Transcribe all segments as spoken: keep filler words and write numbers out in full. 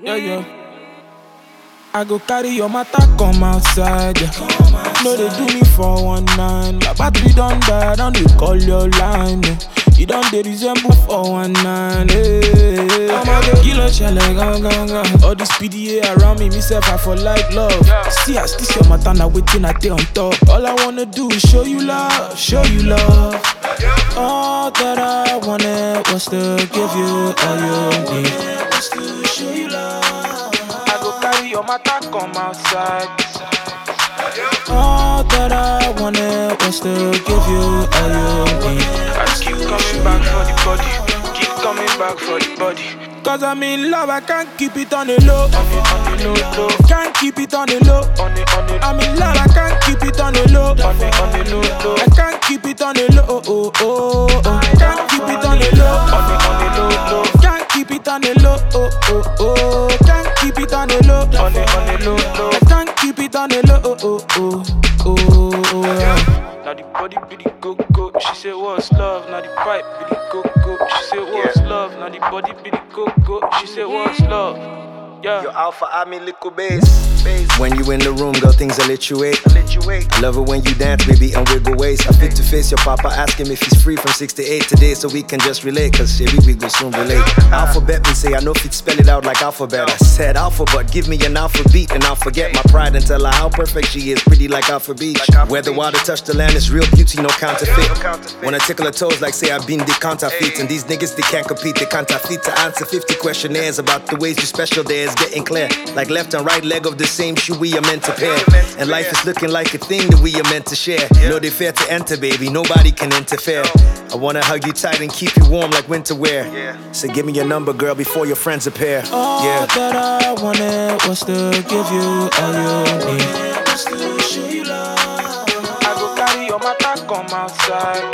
Yeah, yeah. I go carry your matter, come outside, yeah. No, they do me for one nine. My battery done die, don't they call your line, yeah. You don't they resemble for one nine, hey. I'm a go kilo chale, gang, gang, gang. All this P D A around me, myself, I for like love. See, I still your matter, now waiting, I stay on top. All I wanna do is show you love, show you love. All that I wanted was to give you all you need. Was to show you love. I go carry your matter, come outside. All that I wanted was to give you all you need. I just keep coming back for the body, keep coming back for the body. Cause I'm in love, I can't keep it on the low. On the, on the low, low. Can't keep it on the low. On the, on the, I'm in love, I can't keep it on the low. On the, on the low, low. I can't keep it on the low. Oh, oh, oh, oh. Can't keep it on the low. On the, on the low, low. Can't keep it on the low. Oh, oh, oh. Can't keep it on the low. On the, on the low, low. I can't keep it on the low. Oh, oh, oh, oh, oh, yeah. Now the body be the go-go. She say what's love? Now the pipe be the go-go. She say what's yeah. love? Now the body be the go-go. She say what's love? Yeah. Your alpha, I mean little bass. When you in the room, girl, things I let you wait. I let you wait. I love it when you dance, baby, and wiggle waist. I fit to face your papa, ask him if he's free from six to eight today, so we can just relate. Cause shit, we will soon relate. Alphabet, me say I know if he'd spell it out like alphabet. I said alpha, but give me an alpha beat, and I'll forget my pride and tell her how perfect she is, pretty like Alpha Beach. Where the water touch the land is real beauty, no counterfeit. When I tickle her toes, like say I've been the counterfeit, and these niggas they can't compete, they counterfeit to answer fifty questionnaires about the ways you special. There is getting clear, like left and right leg of the same shoe we are meant to pair. And life is looking like a thing that we are meant to share. No, they fair to enter, baby, nobody can interfere. I wanna hug you tight and keep you warm like winter wear. So give me your number, girl, before your friends appear. All yeah. that I wanted was to give you all you need. Was to show you love. I go carry your matter, come outside.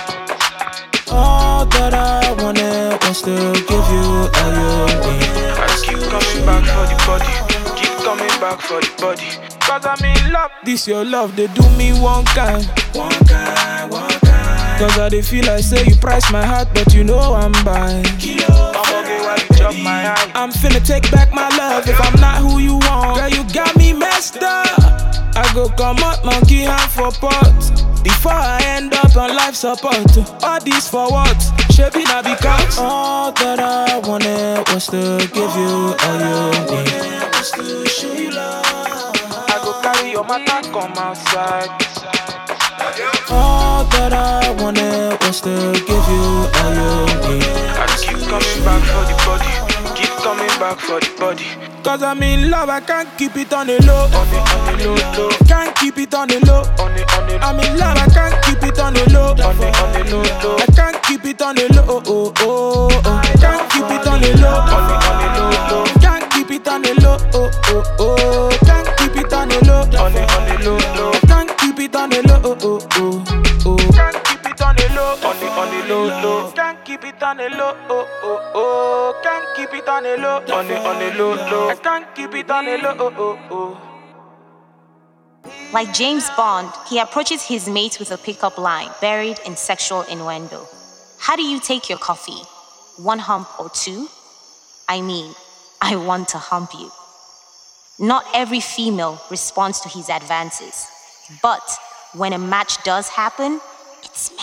All that I wanted was to give you all you need. I just keep coming back for the body, keep coming back for the body. Cause I'm in love. This your love, they do me one kind. One kind, one kind. Cause I they feel like say you price my heart, but you know I'm buying. Kilo, I'm okay while you chop my eye. I'm finna take back my love if I'm not who you want. Girl, you got me messed up. I go come out monkey hand for pot before I end up on life support. All this for what? Shaping I because all that I wanted was to give you all you need. Was to show you love. I go carry your matter, come outside. All that I wanted was to give you all you need. I just keep coming back for the body, keep coming back for the body. Cause I'm in love, I can't keep it on the low. On the, on the low, low. Can't keep it on the low. On the, on the, I'm in love, I can't keep it on the low. On the, on the low, low. I can't keep it on the low. Oh, oh, oh, oh. Can't keep it on the low. On the, on the low, low. Can't keep it on the low. Oh, oh, oh. Can't keep it on the low. On the, on the low, low. Can't keep it on the low. Oh, oh, oh, oh. Can't keep it on the low. On the, on the low, low. Can't keep it on the low. Oh, oh, oh. Can't keep it on the low. On the, on the low, low. I can't keep it on the low. Oh, oh, oh. Like James Bond, he approaches his mate with a pickup line buried in sexual innuendo. How do you take your coffee? One hump or two? I mean, I want to hump you. Not every female responds to his advances, but when a match does happen, it's